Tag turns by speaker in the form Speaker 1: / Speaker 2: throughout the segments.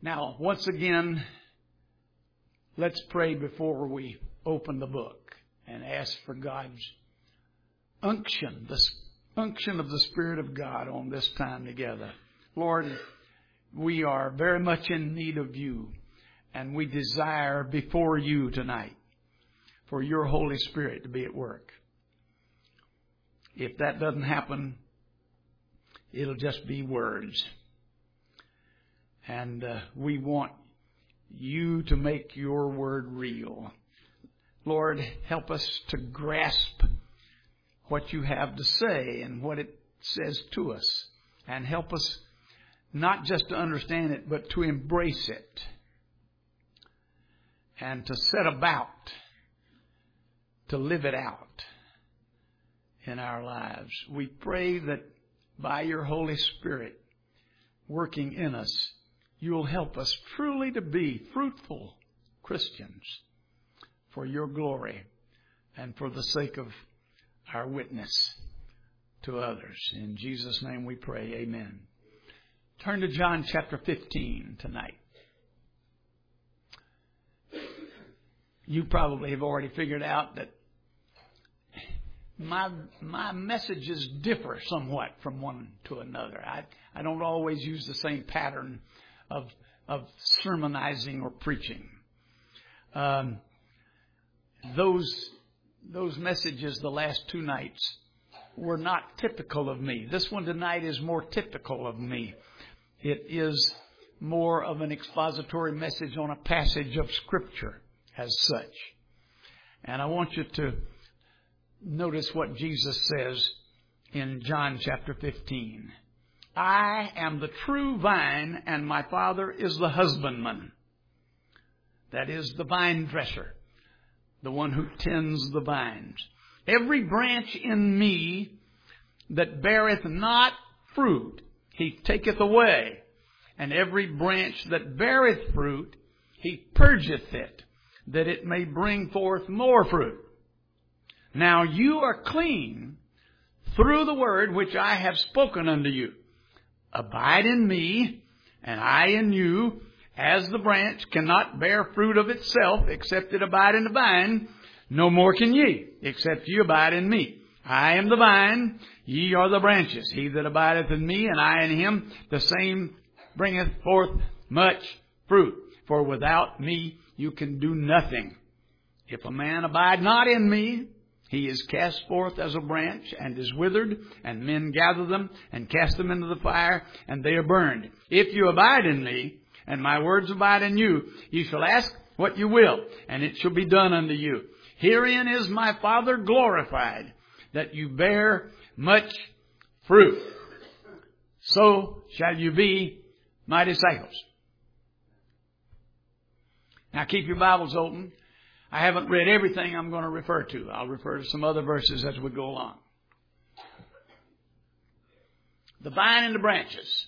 Speaker 1: Now, once again, let's pray before we open the book and ask for God's unction, the unction of the Spirit of God on this time together. Lord, we are very much in need of you, and we desire before you tonight for your Holy Spirit to be at work. If that doesn't happen, it'll just be words. And we want you to make your word real. Lord, help us to grasp what you have to say and what it says to us. And help us not just to understand it, but to embrace it. And to set about to live it out in our lives. We pray that by your Holy Spirit working in us, you'll help us truly to be fruitful Christians for your glory and for the sake of our witness to others. In Jesus' name we pray. Amen. Turn to John chapter 15 tonight. You probably have already figured out that my messages differ somewhat from one to another. I don't always use the same pattern of sermonizing or preaching. Those messages the last two nights were not typical of me. This one tonight is more typical of me. It is more of an expository message on a passage of Scripture as such. And I want you to notice what Jesus says in John chapter 15. I am the true vine, and my Father is the husbandman. That is the vine dresser, the one who tends the vines. Every branch in me that beareth not fruit, he taketh away. And every branch that beareth fruit, he purgeth it, that it may bring forth more fruit. Now you are clean through the word which I have spoken unto you. Abide in me, and I in you. As the branch cannot bear fruit of itself, except it abide in the vine, no more can ye, except ye abide in me. I am the vine, ye are the branches. He that abideth in me, and I in him, the same bringeth forth much fruit. For without me you can do nothing. If a man abide not in me, he is cast forth as a branch and is withered, and men gather them and cast them into the fire, and they are burned. If you abide in me, and my words abide in you, you shall ask what you will, and it shall be done unto you. Herein is my Father glorified, that you bear much fruit. So shall you be my disciples. Now keep your Bibles open. I haven't read everything I'm going to refer to. I'll refer to some other verses as we go along. The vine and the branches.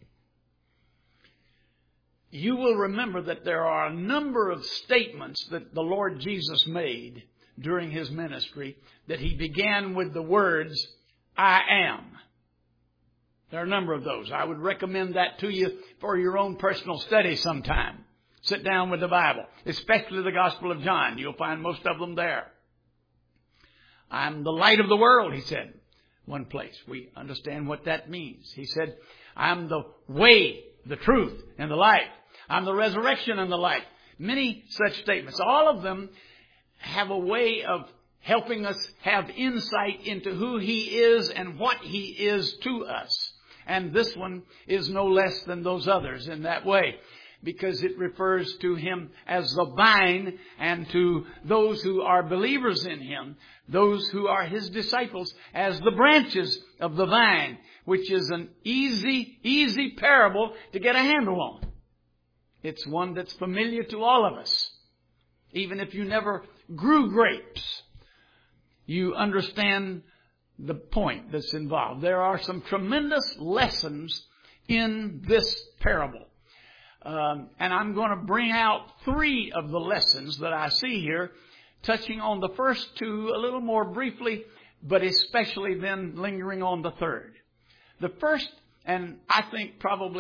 Speaker 1: You will remember that there are a number of statements that the Lord Jesus made during his ministry that he began with the words, I am. There are a number of those. I would recommend that to you for your own personal study sometime. Sit down with the Bible, especially the Gospel of John. You'll find most of them there. I'm the light of the world, he said, one place. We understand what that means. He said, I'm the way, the truth, and the life. I'm the resurrection and the life. Many such statements. All of them have a way of helping us have insight into who he is and what he is to us. And this one is no less than those others in that way, because it refers to him as the vine, and to those who are believers in him, those who are his disciples, as the branches of the vine, which is an easy parable to get a handle on. It's one that's familiar to all of us. Even if you never grew grapes, you understand the point that's involved. There are some tremendous lessons in this parable. And I'm going to bring out 3 of the lessons that I see here, touching on the first 2 a little more briefly, but especially then lingering on the third. The first, and I think probably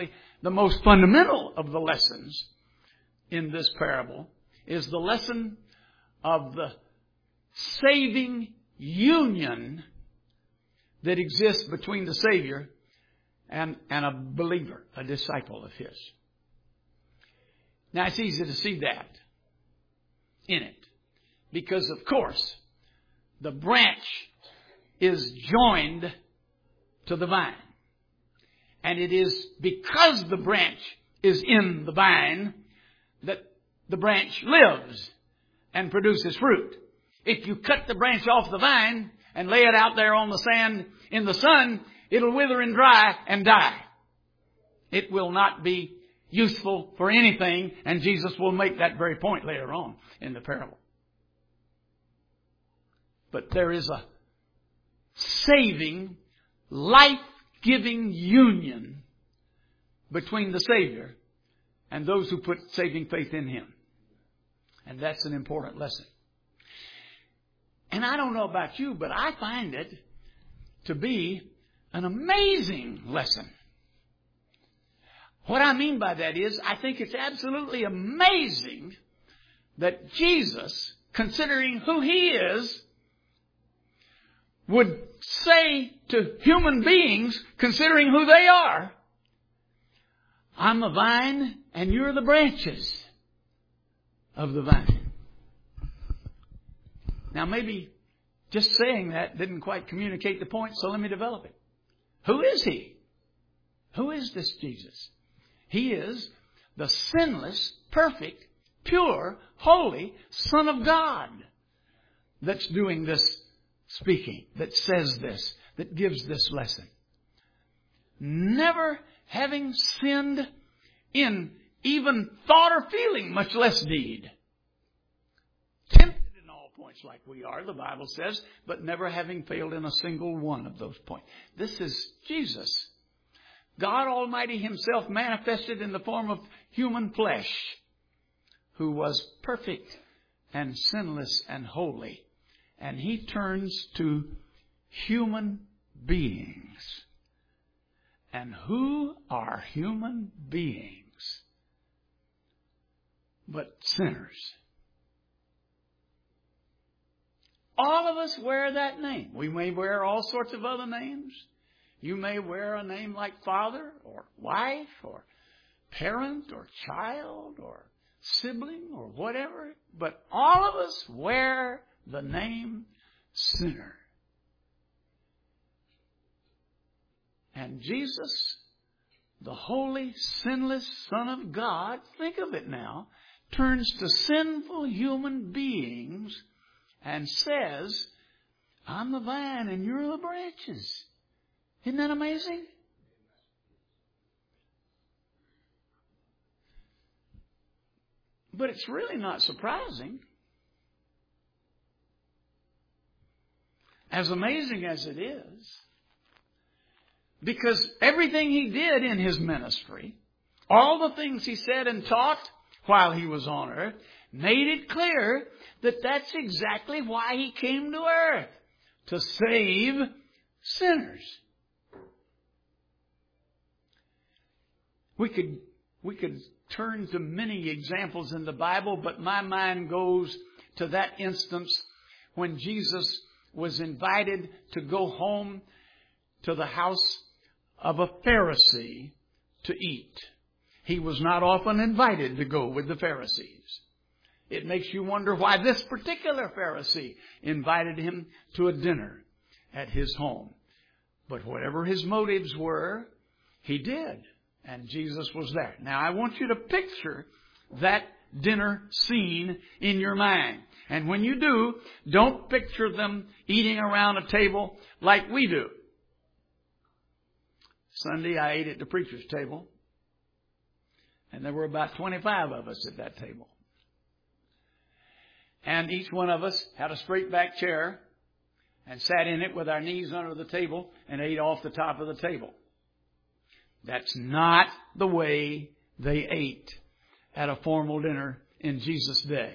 Speaker 1: the most fundamental of the lessons in this parable is the lesson of the saving union that exists between the Savior and a believer, a disciple of His. Now, it's easy to see that in it. Because, of course, the branch is joined to the vine. And it is because the branch is in the vine that the branch lives and produces fruit. If you cut the branch off the vine and lay it out there on the sand in the sun, it'll wither and dry and die. It will not be useful for anything, and Jesus will make that very point later on in the parable. But there is a saving, life-giving union between the Savior and those who put saving faith in Him. And that's an important lesson. And I don't know about you, but I find it to be an amazing lesson. What I mean by that is, I think it's absolutely amazing that Jesus, considering who He is, would say to human beings, considering who they are, I'm the vine and you're the branches of the vine. Now maybe just saying that didn't quite communicate the point, so let me develop it. Who is He? Who is this Jesus? He is the sinless, perfect, pure, holy Son of God that's doing this speaking, that says this, that gives this lesson. Never having sinned in even thought or feeling, much less deed. Tempted in all points like we are, the Bible says, but never having failed in a single one of those points. This is Jesus. God Almighty Himself manifested in the form of human flesh, who was perfect and sinless and holy. And He turns to human beings. And who are human beings but sinners? All of us wear that name. We may wear all sorts of other names. You may wear a name like father or wife or parent or child or sibling or whatever. But all of us wear the name sinner. And Jesus, the holy, sinless Son of God, think of it now, turns to sinful human beings and says, I'm the vine and you're the branches. Isn't that amazing? But it's really not surprising. As amazing as it is, because everything He did in His ministry, all the things He said and taught while He was on earth, made it clear that that's exactly why He came to earth, to save sinners. We could turn to many examples in the Bible, but my mind goes to that instance when Jesus was invited to go home to the house of a Pharisee to eat. He was not often invited to go with the Pharisees. It makes you wonder why this particular Pharisee invited Him to a dinner at his home. But whatever his motives were, He did. And Jesus was there. Now I want you to picture that dinner scene in your mind. And when you do, don't picture them eating around a table like we do. Sunday I ate at the preacher's table. And there were about 25 of us at that table. And each one of us had a straight back chair and sat in it with our knees under the table and ate off the top of the table. That's not the way they ate at a formal dinner in Jesus' day.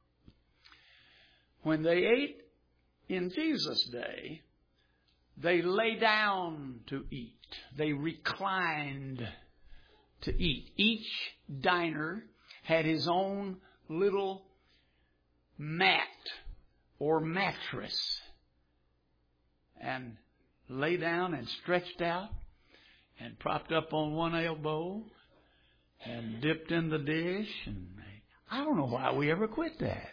Speaker 1: When they ate in Jesus' day, they lay down to eat. They reclined to eat. Each diner had his own little mat or mattress, and lay down and stretched out and propped up on one elbow and dipped in the dish. And I don't know why we ever quit that.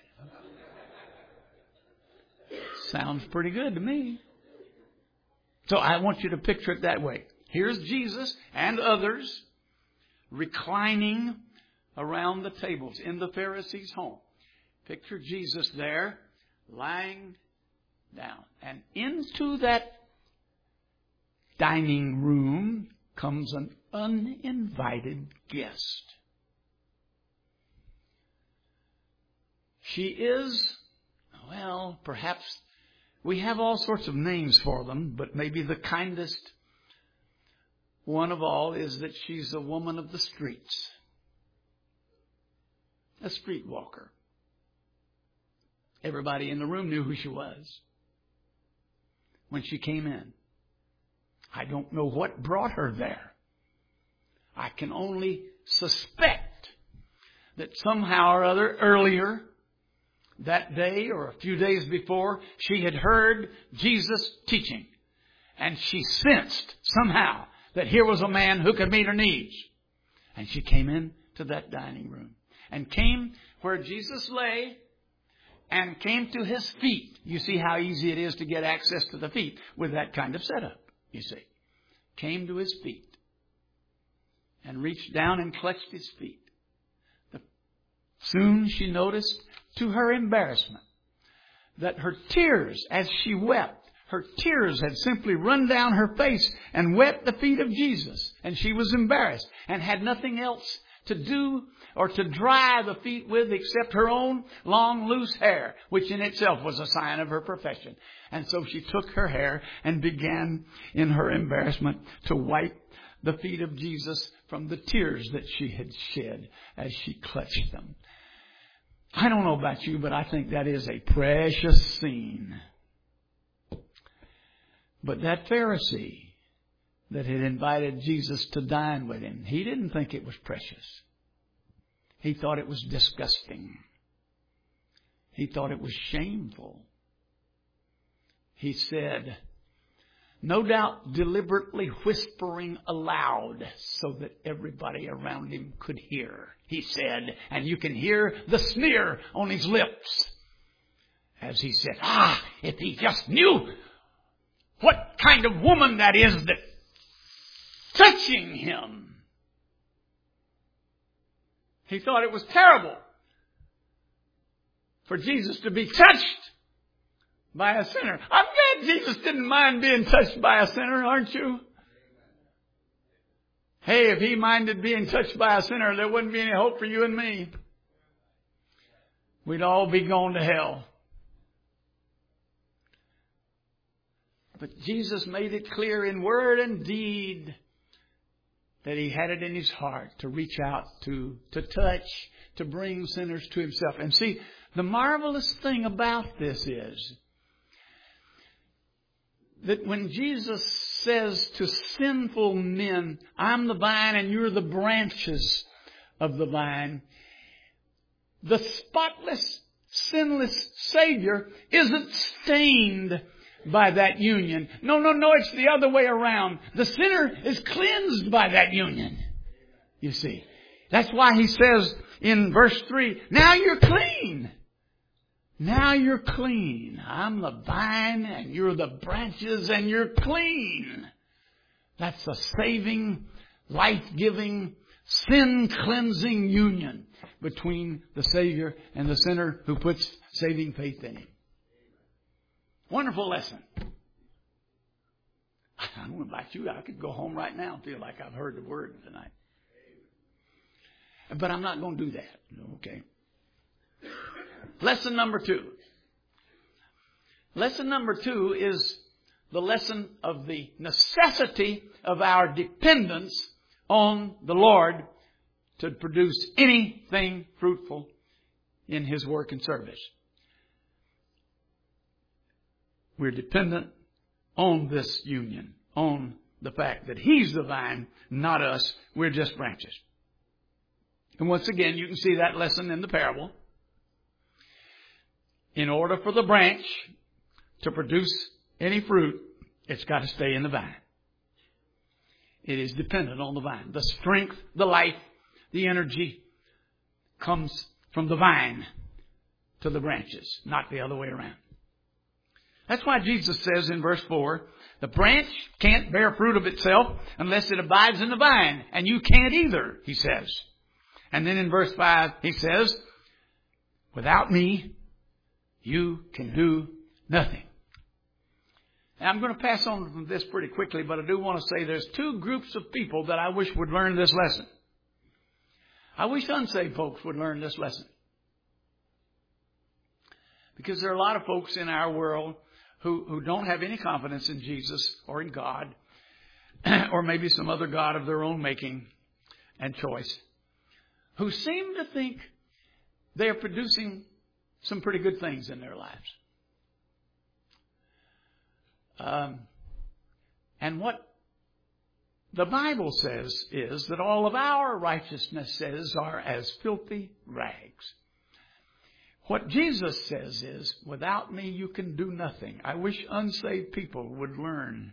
Speaker 1: Sounds pretty good to me. So I want you to picture it that way. Here's Jesus and others reclining around the tables in the Pharisees' home. Picture Jesus there lying down. And into that dining room comes an uninvited guest. She is, well, perhaps we have all sorts of names for them, but maybe the kindest one of all is that she's a woman of the streets. A streetwalker. Everybody in the room knew who she was when she came in. I don't know what brought her there. I can only suspect that somehow or other earlier that day or a few days before, she had heard Jesus teaching. And she sensed somehow that here was a man who could meet her needs. And she came into that dining room and came where Jesus lay and came to his feet. You see how easy it is to get access to the feet with that kind of setup, you see. Came to his feet and reached down and clutched his feet. Soon she noticed, to her embarrassment, that her tears, as she wept, her tears had simply run down her face and wet the feet of Jesus. And she was embarrassed and had nothing else to do or to dry the feet with except her own long, loose hair, which in itself was a sign of her profession. And so she took her hair and began, in her embarrassment, to wipe the feet of Jesus from the tears that she had shed as she clutched them. I don't know about you, but I think that is a precious scene. But that Pharisee that had invited Jesus to dine with him, he didn't think it was precious. He thought it was disgusting. He thought it was shameful. He said, no doubt deliberately whispering aloud so that everybody around him could hear. He said, and you can hear the sneer on his lips as he said, if he just knew what kind of woman that is that's touching him. He thought it was terrible for Jesus to be touched by a sinner. I bet Jesus didn't mind being touched by a sinner, aren't you? Hey, if he minded being touched by a sinner, there wouldn't be any hope for you and me. We'd all be going to hell. But Jesus made it clear in word and deed that he had it in his heart to reach out, to touch, to bring sinners to himself. And see, the marvelous thing about this is that when Jesus says to sinful men, I'm the vine and you're the branches of the vine, the spotless, sinless Savior isn't stained by that union. No, it's the other way around. The sinner is cleansed by that union. You see. That's why he says in verse 3, now you're clean. Now you're clean. I'm the vine and you're the branches and you're clean. That's a saving, life-giving, sin-cleansing union between the Savior and the sinner who puts saving faith in him. Wonderful lesson. I don't know about you. I could go home right now and feel like I've heard the word tonight. But I'm not going to do that. Okay. Lesson number 2. Lesson number 2 is the lesson of the necessity of our dependence on the Lord to produce anything fruitful in His work and service. We're dependent on this union, on the fact that He's the vine, not us. We're just branches. And once again, you can see that lesson in the parable. In order for the branch to produce any fruit, it's got to stay in the vine. It is dependent on the vine. The strength, the life, the energy comes from the vine to the branches, not the other way around. That's why Jesus says in verse 4, the branch can't bear fruit of itself unless it abides in the vine. And you can't either, He says. And then in verse 5, He says, without me, you can do nothing. Now, I'm going to pass on from this pretty quickly, but I do want to say there's two groups of people that I wish would learn this lesson. I wish unsaved folks would learn this lesson. Because there are a lot of folks in our world who don't have any confidence in Jesus or in God, or maybe some other God of their own making and choice, who seem to think they are producing some pretty good things in their lives. And what the Bible says is that all of our righteousnesses are as filthy rags. What Jesus says is, without me you can do nothing. I wish unsaved people would learn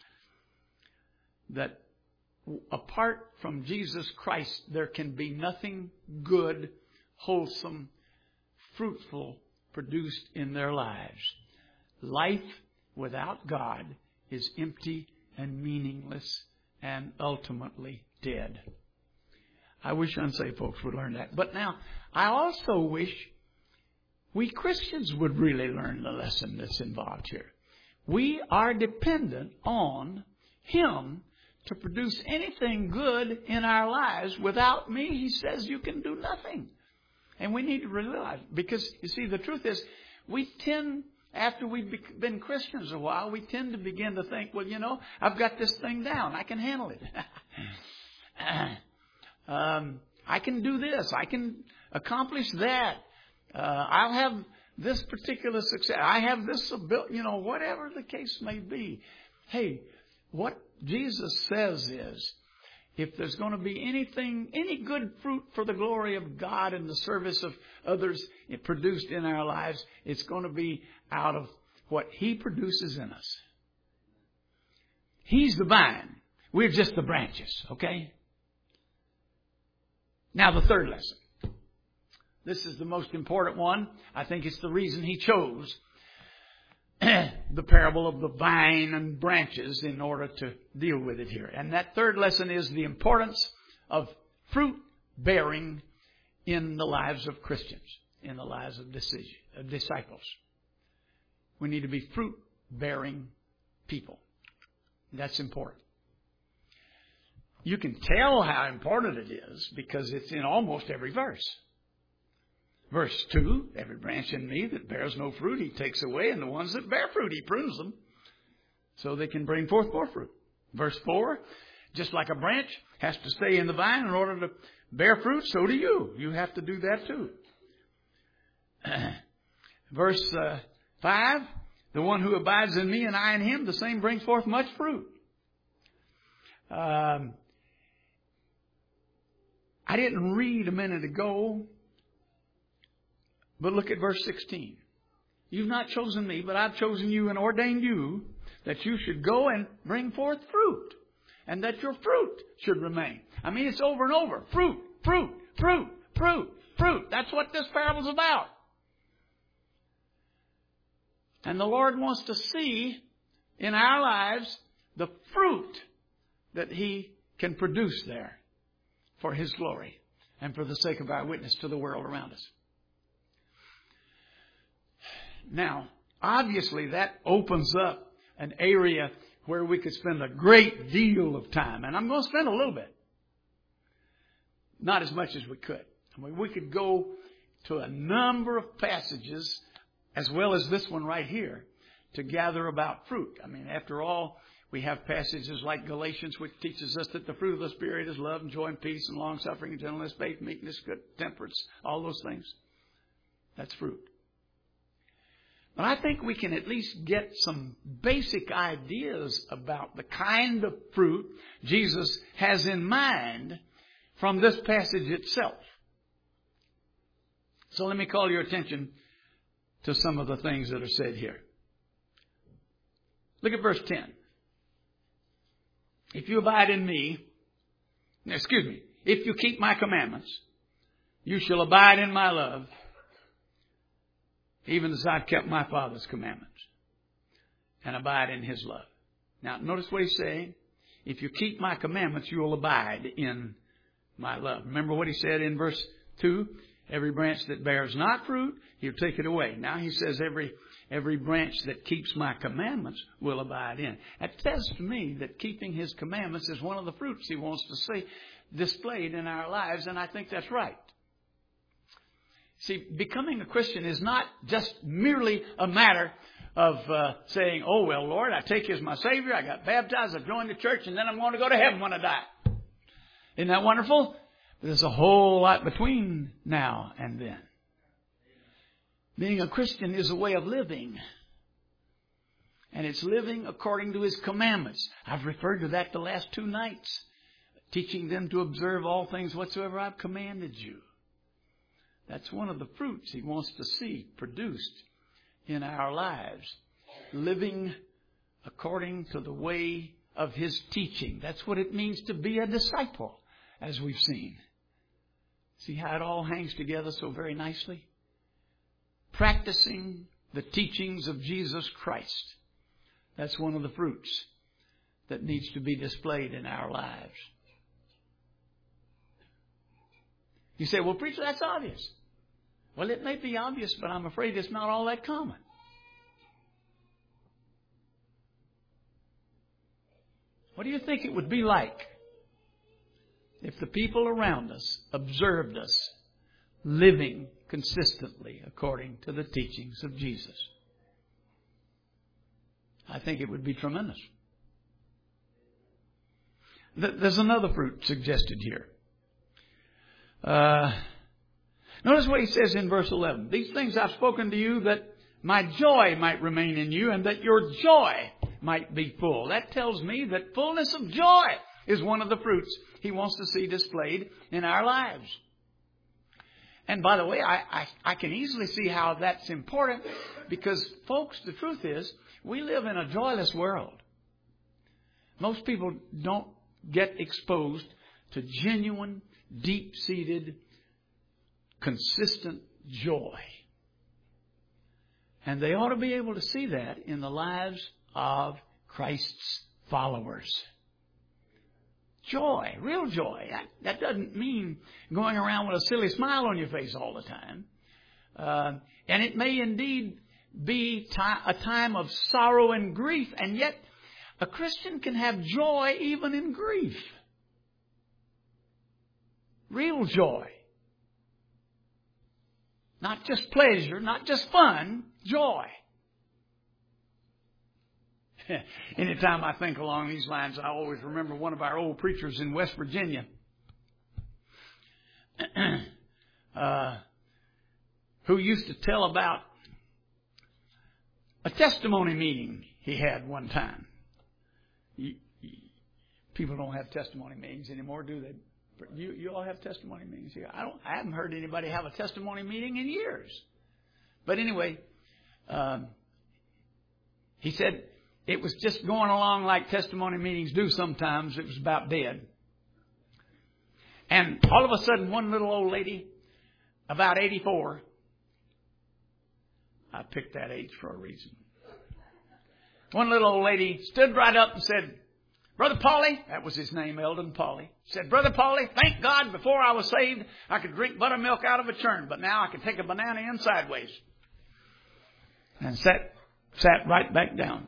Speaker 1: that apart from Jesus Christ, there can be nothing good, wholesome, fruitful produced in their lives. Life without God is empty and meaningless and ultimately dead. I wish unsaved folks would learn that. But now, I also wish we Christians would really learn the lesson that's involved here. We are dependent on Him to produce anything good in our lives. Without me, He says, you can do nothing. And we need to realize, because, you see, the truth is, we tend, after we've been Christians a while, we tend to begin to think, well, you know, I've got this thing down. I can handle it. I can do this. I can accomplish that. I'll have this particular success. I have this ability, you know, whatever the case may be. Hey, what Jesus says is, if there's going to be anything, any good fruit for the glory of God and the service of others produced in our lives, it's going to be out of what He produces in us. He's the vine. We're just the branches, okay? Now the third lesson. This is the most important one. I think it's the reason He chose the parable of the vine and branches in order to deal with it here. And that third lesson is the importance of fruit bearing in the lives of Christians, in the lives of disciples. We need to be fruit bearing people. That's important. You can tell how important it is because it's in almost every verse. Verse 2, every branch in me that bears no fruit, He takes away, and the ones that bear fruit, He prunes them so they can bring forth more fruit. Verse 4, just like a branch has to stay in the vine in order to bear fruit, so do you. You have to do that too. Verse 5, the one who abides in me and I in him, the same brings forth much fruit. I didn't read a minute ago, but look at verse 16. You've not chosen me, but I've chosen you and ordained you that you should go and bring forth fruit, and that your fruit should remain. I mean, it's over and over. Fruit, fruit, fruit, fruit, fruit. That's what this parable's about. And the Lord wants to see in our lives the fruit that He can produce there for His glory and for the sake of our witness to the world around us. Now, obviously that opens up an area where we could spend a great deal of time. And I'm going to spend a little bit. Not as much as we could. I mean, we could go to a number of passages, as well as this one right here, to gather about fruit. I mean, after all, we have passages like Galatians, which teaches us that the fruit of the Spirit is love and joy and peace and long-suffering and gentleness, faith, meekness, good temperance, all those things. That's fruit. But I think we can at least get some basic ideas about the kind of fruit Jesus has in mind from this passage itself. So let me call your attention to some of the things that are said here. Look at verse 10. If you abide in me, if you keep my commandments, you shall abide in my love, even as I've kept my Father's commandments, and abide in his love. Now, notice what he's saying. If you keep my commandments, you will abide in my love. Remember what he said in verse 2? Every branch that bears not fruit, he'll take it away. Now he says every branch that keeps my commandments will abide in. That says to me that keeping his commandments is one of the fruits he wants to see displayed in our lives, and I think that's right. See, becoming a Christian is not just merely a matter of saying, oh, well, Lord, I take you as my Savior, I got baptized, I joined the church, and then I'm going to go to heaven when I die. Isn't that wonderful? But there's a whole lot between now and then. Being a Christian is a way of living. And it's living according to his commandments. I've referred to that the last 2 nights. Teaching them to observe all things whatsoever I've commanded you. That's one of the fruits he wants to see produced in our lives. Living according to the way of his teaching. That's what it means to be a disciple, as we've seen. See how it all hangs together so very nicely? Practicing the teachings of Jesus Christ. That's one of the fruits that needs to be displayed in our lives. You say, well, preacher, that's obvious. Well, it may be obvious, but I'm afraid it's not all that common. What do you think it would be like if the people around us observed us living consistently according to the teachings of Jesus? I think it would be tremendous. There's another fruit suggested here. Notice what he says in verse 11. These things I've spoken to you that my joy might remain in you and that your joy might be full. That tells me that fullness of joy is one of the fruits he wants to see displayed in our lives. And by the way, I can easily see how that's important because, folks, the truth is we live in a joyless world. Most people don't get exposed to genuine, deep-seated, consistent joy. And they ought to be able to see that in the lives of Christ's followers. Joy, real joy. That doesn't mean going around with a silly smile on your face all the time. And it may indeed be a time of sorrow and grief, and yet a Christian can have joy even in grief. Real joy. Not just pleasure, not just fun, joy. Anytime I think along these lines, I always remember one of our old preachers in West Virginia who used to tell about a testimony meeting he had one time. People don't have testimony meetings anymore, do they? You all have testimony meetings here. I haven't heard anybody have a testimony meeting in years. But anyway, he said it was just going along like testimony meetings do sometimes. It was about dead. And all of a sudden, one little old lady, about 84, I picked that age for a reason. One little old lady stood right up and said, Brother Paulie, that was his name, Eldon Paulie, said, Brother Paulie, thank God before I was saved, I could drink buttermilk out of a churn, but now I can take a banana in sideways. And sat right back down.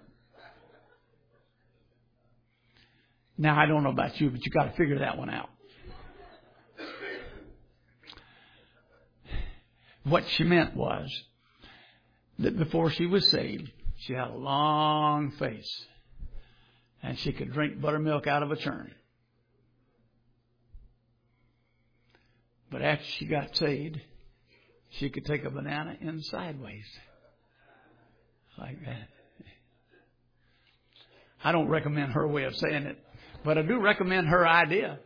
Speaker 1: Now, I don't know about you, but you got to figure that one out. What she meant was that before she was saved, she had a long face. And she could drink buttermilk out of a churn. But after she got saved, she could take a banana in sideways. Like that. I don't recommend her way of saying it, but I do recommend her idea.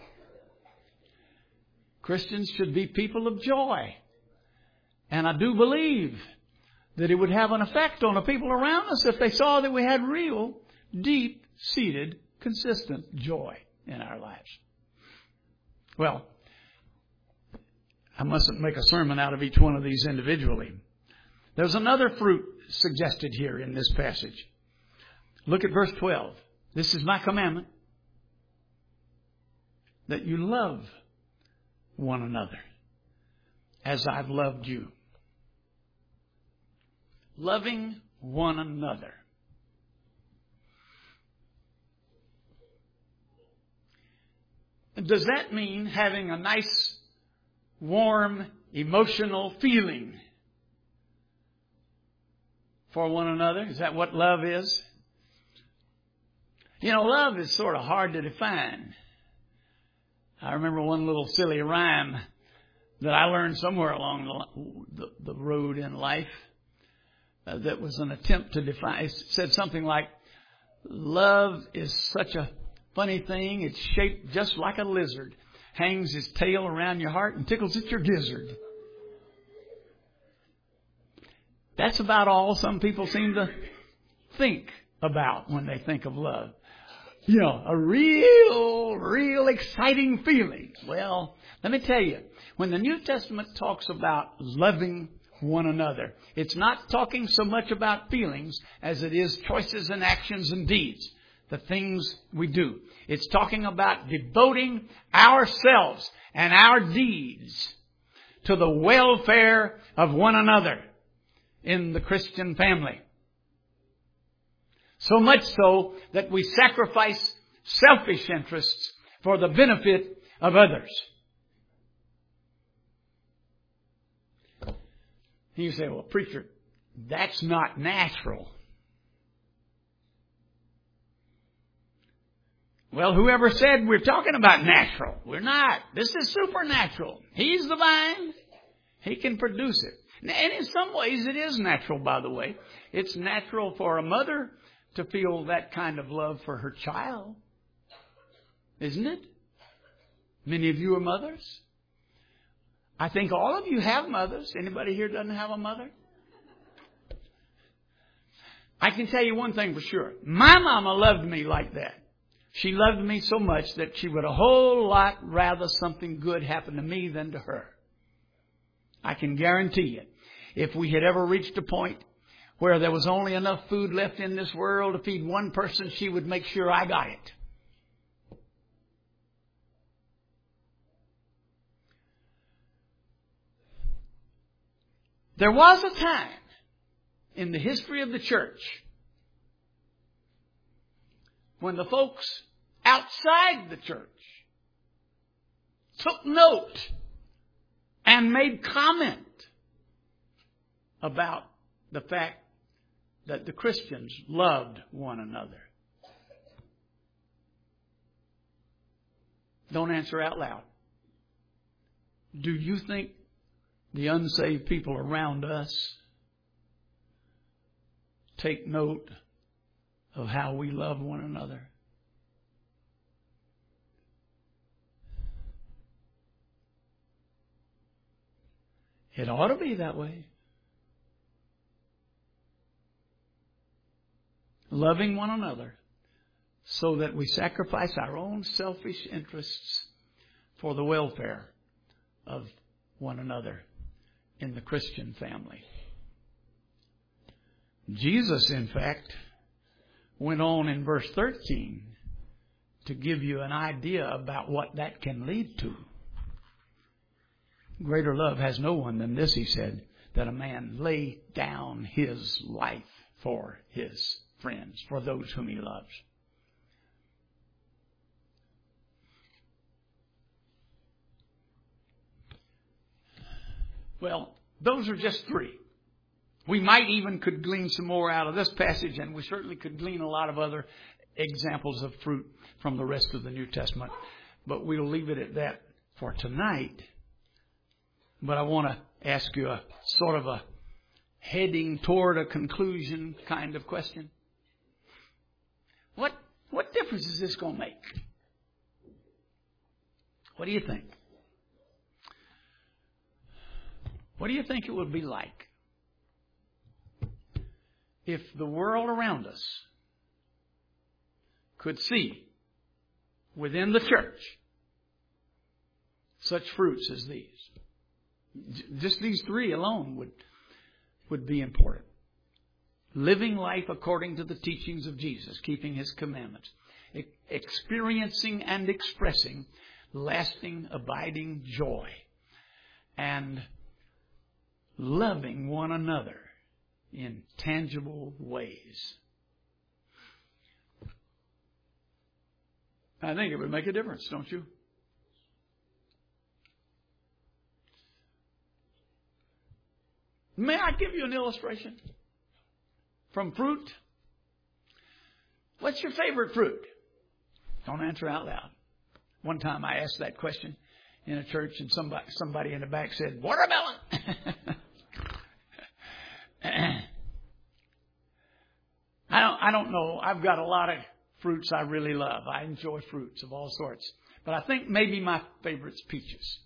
Speaker 1: Christians should be people of joy. And I do believe that it would have an effect on the people around us if they saw that we had real, deep-seated, consistent joy in our lives. Well, I mustn't make a sermon out of each one of these individually. There's another fruit suggested here in this passage. Look at verse 12. This is my commandment, that you love one another as I've loved you. Loving one another. Does that mean having a nice, warm, emotional feeling for one another? Is that what love is? You know, love is sort of hard to define. I remember one little silly rhyme that I learned somewhere along the road in life that was an attempt to define. It said something like, love is such a funny thing. It's shaped just like a lizard. Hangs his tail around your heart and tickles at your gizzard. That's about all some people seem to think about when they think of love. You know, a real exciting feeling. Well, let me tell you, when the New Testament talks about loving one another, it's not talking so much about feelings as it is choices and actions and deeds, the things we do. It's talking about devoting ourselves and our deeds to the welfare of one another in the Christian family. So much so that we sacrifice selfish interests for the benefit of others. You say, well, preacher, that's not natural. Well, whoever said we're talking about natural? We're not. This is supernatural. He's the vine. He can produce it. And in some ways it is natural, by the way. It's natural for a mother to feel that kind of love for her child. Isn't it? Many of you are mothers. I think all of you have mothers. Anybody here doesn't have a mother? I can tell you one thing for sure. My mama loved me like that. She loved me so much that she would a whole lot rather something good happen to me than to her. I can guarantee you, if we had ever reached a point where there was only enough food left in this world to feed one person, she would make sure I got it. There was a time in the history of the church when the folks outside the church took note and made comment about the fact that the Christians loved one another. Don't answer out loud. Do you think the unsaved people around us take note of how we love one another? It ought to be that way. Loving one another so that we sacrifice our own selfish interests for the welfare of one another in the Christian family. Jesus, in fact, went on in verse 13 to give you an idea about what that can lead to. Greater love has no one than this, he said, that a man lay down his life for his friends, for those whom he loves. Well, those are just three. We might even could glean some more out of this passage, and we certainly could glean a lot of other examples of fruit from the rest of the New Testament. But we'll leave it at that for tonight. But I want to ask you a sort of a heading toward a conclusion kind of question. What difference is this going to make? What do you think? What do you think it would be like if the world around us could see within the church such fruits as these? Just these three alone would be important. Living life according to the teachings of Jesus, keeping His commandments, experiencing and expressing lasting, abiding joy, and loving one another in tangible ways. I think it would make a difference, don't you? May I give you an illustration from fruit? What's your favorite fruit? Don't answer out loud. One time I asked that question in a church, and somebody in the back said, watermelon. I don't know. I've got a lot of fruits I really love. I enjoy fruits of all sorts. But I think maybe my favorite's peaches.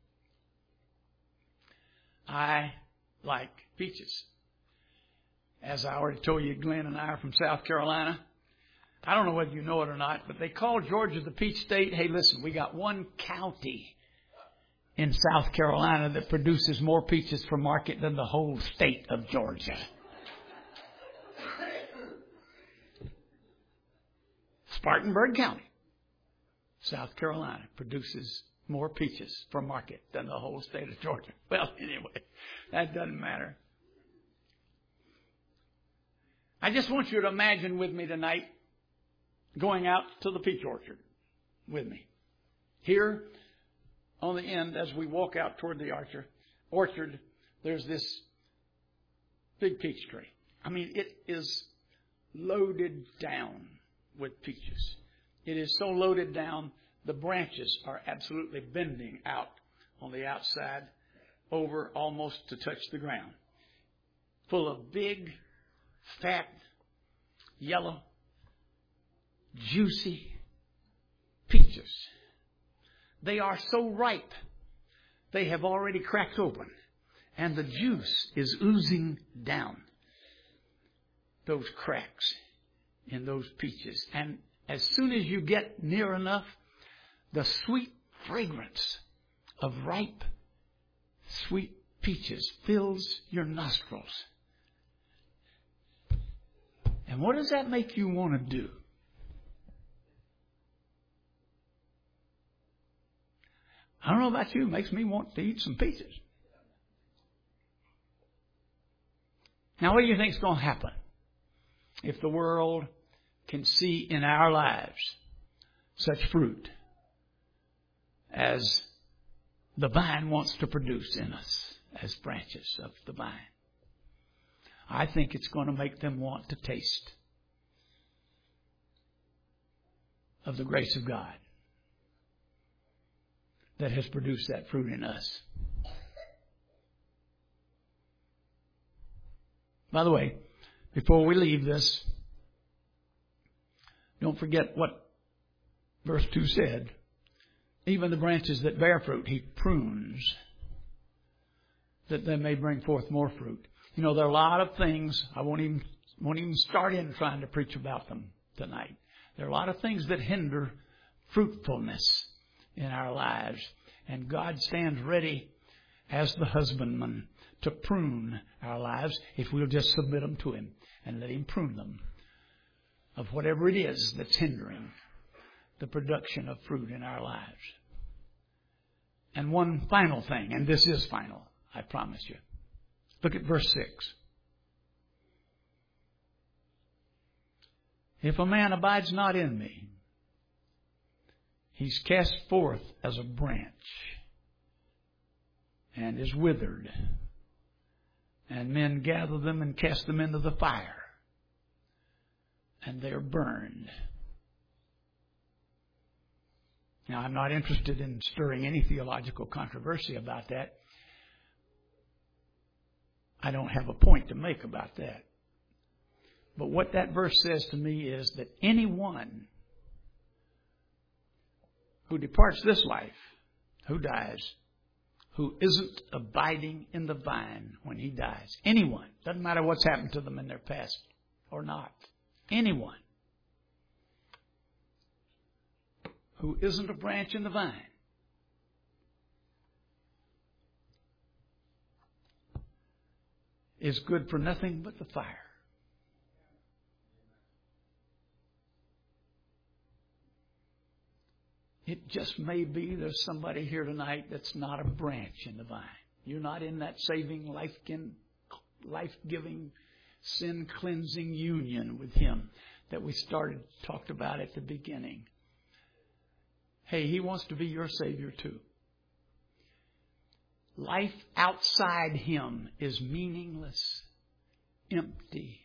Speaker 1: I like peaches. As I already told you, Glenn and I are from South Carolina. I don't know whether you know it or not, but they call Georgia the peach state. Hey, listen, we got one county in South Carolina that produces more peaches for market than the whole state of Georgia. Spartanburg County, South Carolina, produces more peaches for market than the whole state of Georgia. Well, anyway, that doesn't matter. I just want you to imagine with me tonight going out to the peach orchard with me. Here on the end, as we walk out toward the orchard, there's this big peach tree. I mean, it is loaded down with peaches. It is so loaded down, the branches are absolutely bending out on the outside over almost to touch the ground. Full of big, fat, yellow, juicy peaches. They are so ripe, they have already cracked open, and the juice is oozing down those cracks in those peaches. And as soon as you get near enough, the sweet fragrance of ripe, sweet peaches fills your nostrils. And what does that make you want to do? I don't know about you, it makes me want to eat some peaches. Now, what do you think is going to happen if the world can see in our lives such fruit as the vine wants to produce in us as branches of the vine? I think it's going to make them want to taste of the grace of God that has produced that fruit in us. By the way, before we leave this, don't forget what verse 2 said. Even the branches that bear fruit, He prunes, that they may bring forth more fruit. You know, there are a lot of things, I won't even start in trying to preach about them tonight. There are a lot of things that hinder fruitfulness in our lives. And God stands ready as the husbandman to prune our lives if we'll just submit them to Him and let Him prune them of whatever it is that's hindering the production of fruit in our lives. And one final thing, and this is final, I promise you. Look at verse 6. If a man abides not in me, he's cast forth as a branch and is withered. And men gather them and cast them into the fire. And they're burned. Now, I'm not interested in stirring any theological controversy about that. I don't have a point to make about that. But what that verse says to me is that anyone who departs this life, who dies, who isn't abiding in the vine when he dies, anyone, doesn't matter what's happened to them in their past or not, anyone who isn't a branch in the vine is good for nothing but the fire. It just may be there's somebody here tonight that's not a branch in the vine. You're not in that saving, life-giving, sin-cleansing union with Him that we talked about at the beginning. Hey, He wants to be your Savior too. Life outside Him is meaningless, empty,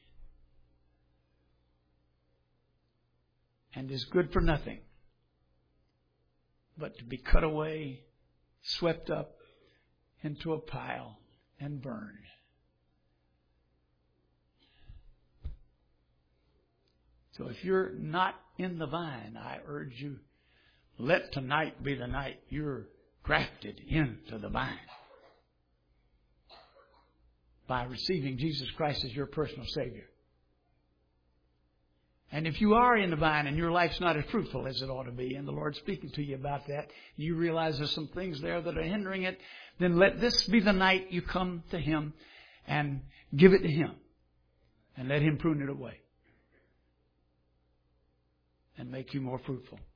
Speaker 1: and is good for nothing but to be cut away, swept up into a pile and burned. So if you're not in the vine, I urge you, let tonight be the night you're grafted into the vine by receiving Jesus Christ as your personal Savior. And if you are in the vine and your life's not as fruitful as it ought to be, and the Lord's speaking to you about that, you realize there's some things there that are hindering it, then let this be the night you come to Him and give it to Him and let Him prune it away and make you more fruitful.